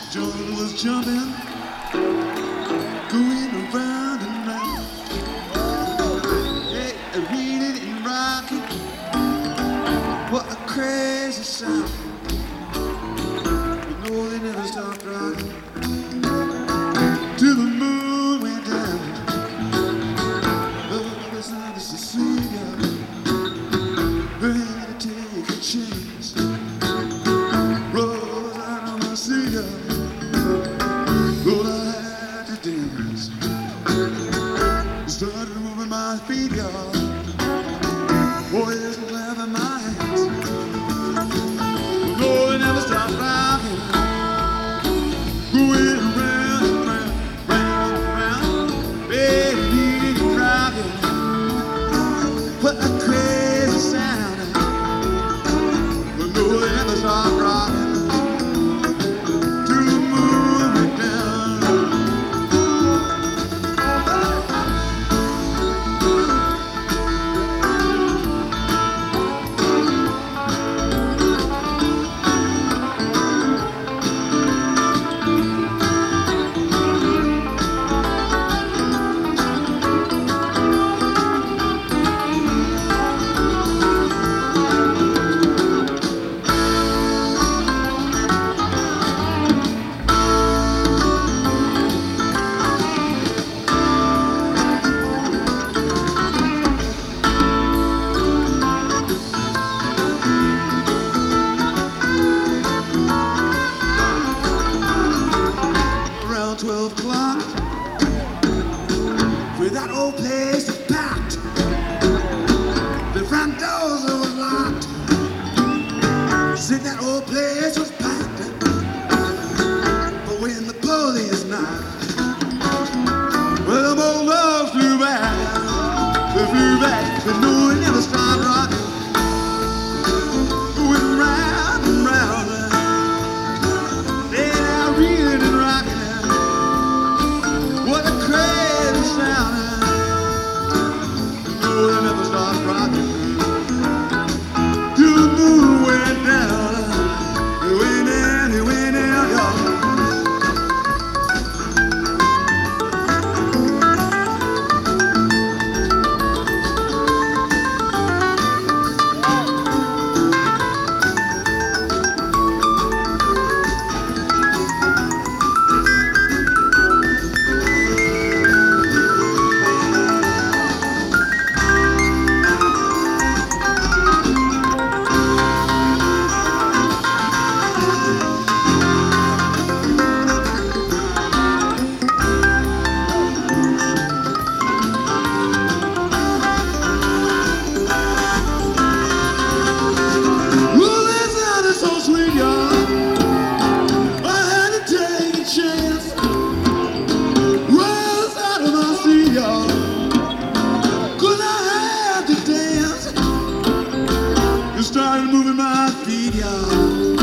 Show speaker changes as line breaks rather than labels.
Jordan was jumping, going around and round. Hey, reading and rocking, what a crazy sound. You know they never stopped rocking till the moon went down. Oh, it's not just a Cecilia, ready to take a chance. Rose out on my cigar, Lord, I had to dance. Started moving my feet, y'all. Boys clapping my hands. No, they never stopped rocking. Going around and round, round and round. Baby, rocking. What a crazy sound. No, they never stopped rocking. Around 12 o'clock, where that old place is packed, the front doors were locked. Said that old place was packed, but when the police knocked, well, them old loves flew back, but no, it never stopped rocking. Going round and round, yeah, reeling and rocking. What a crazy sound. No, they never stopped rocking till the moon went down. It went down, y'all. Started moving my feet, y'all.